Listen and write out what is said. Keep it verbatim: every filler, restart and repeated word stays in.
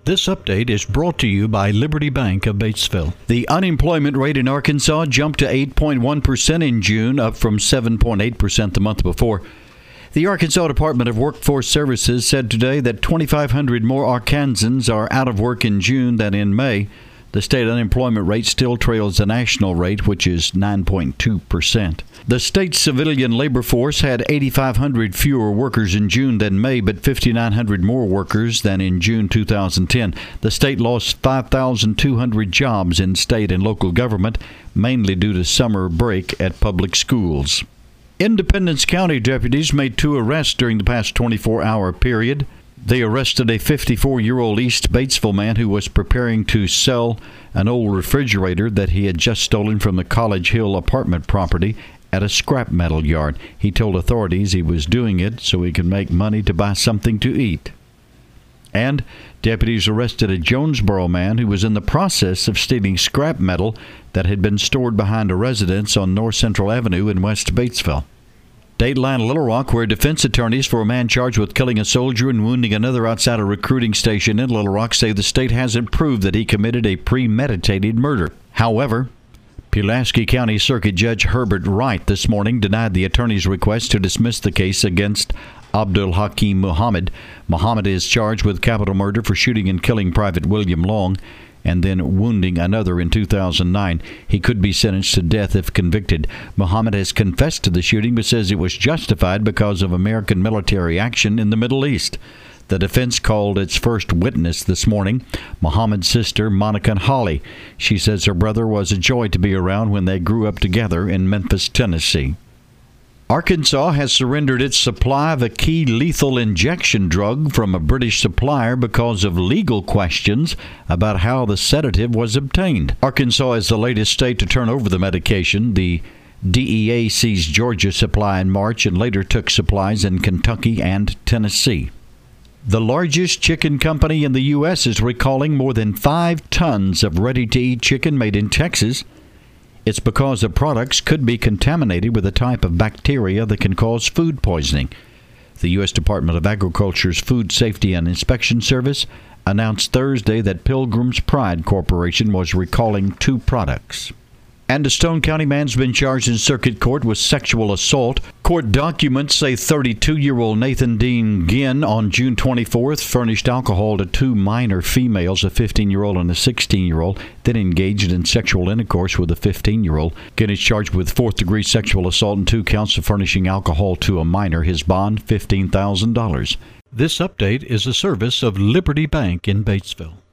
This update is brought to you by Liberty Bank of Batesville. The unemployment rate in Arkansas jumped to eight point one percent in June, up from seven point eight percent the month before. The Arkansas Department of Workforce Services said today that twenty-five hundred more Arkansans are out of work in June than in May. The state unemployment rate still trails the national rate, which is nine point two percent. The state civilian labor force had eighty-five hundred fewer workers in June than May, but fifty-nine hundred more workers than in June two thousand ten. The state lost five thousand two hundred jobs in state and local government, mainly due to summer break at public schools. Independence County deputies made two arrests during the past twenty-four hour period. They arrested a fifty-four-year-old East Batesville man who was preparing to sell an old refrigerator that he had just stolen from the College Hill apartment property at a scrap metal yard. He told authorities he was doing it so he could make money to buy something to eat. And deputies arrested a Jonesboro man who was in the process of stealing scrap metal that had been stored behind a residence on North Central Avenue in West Batesville. Dateline Little Rock, where defense attorneys for a man charged with killing a soldier and wounding another outside a recruiting station in Little Rock, say the state hasn't proved that he committed a premeditated murder. However, Pulaski County Circuit Judge Herbert Wright this morning denied the attorney's request to dismiss the case against Abdul Hakim Muhammad. Muhammad is charged with capital murder for shooting and killing Private William Long and then wounding another in two thousand nine. He could be sentenced to death if convicted. Muhammad has confessed to the shooting but says it was justified because of American military action in the Middle East. The defense called its first witness this morning, Muhammad's sister, Monica Holly. She says her brother was a joy to be around when they grew up together in Memphis, Tennessee. Arkansas has surrendered its supply of a key lethal injection drug from a British supplier because of legal questions about how the sedative was obtained. Arkansas is the latest state to turn over the medication. The D E A seized Georgia's supply in March and later took supplies in Kentucky and Tennessee. The largest chicken company in the U S is recalling more than five tons of ready-to-eat chicken made in Texas. It's because the products could be contaminated with a type of bacteria that can cause food poisoning. The U S Department of Agriculture's Food Safety and Inspection Service announced Thursday that Pilgrim's Pride Corporation was recalling two products. And a Stone County man's been charged in circuit court with sexual assault. Court documents say thirty-two-year-old Nathan Dean Ginn on June twenty-fourth furnished alcohol to two minor females, a fifteen-year-old and a sixteen-year-old, then engaged in sexual intercourse with a fifteen-year-old. Ginn is charged with fourth-degree sexual assault and two counts of furnishing alcohol to a minor. His bond, fifteen thousand dollars. This update is a service of Liberty Bank in Batesville.